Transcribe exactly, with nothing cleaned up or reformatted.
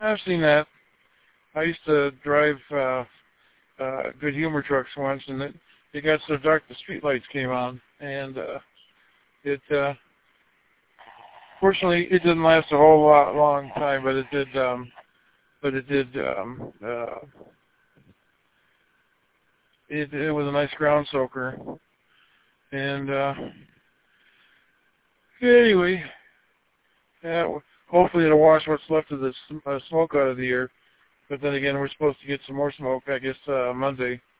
I've seen that. I used to drive uh, uh, Good Humor trucks once, and it, it got so dark the streetlights came on, and uh, it uh, fortunately it didn't last a whole lot long time, but it did. Um, but it did. Um, uh, it it was a nice ground soaker, and uh, anyway, yeah, hopefully it'll wash what's left of the uh, smoke out of the air. But then again, we're supposed to get some more smoke, I guess, uh, Monday.